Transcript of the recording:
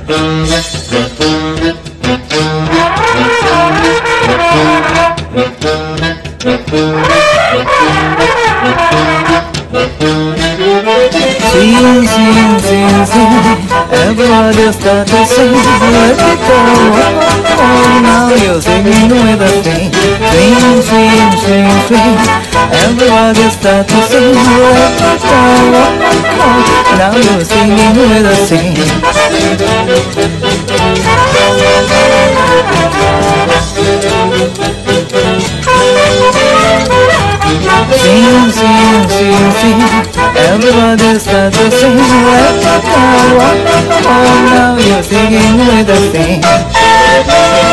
Sing, sing, sing, sing. Everybody start to sing. Let it go. Oh, now you're singing with us. Sing, swing, swing, swing, swing. Everybody start to sing. Let it go. Oh, now you're singing with us. Sing. Sing, sing, sing, sing. Everybody start to sing. Let it go. Oh, now you're singing with us. Sing.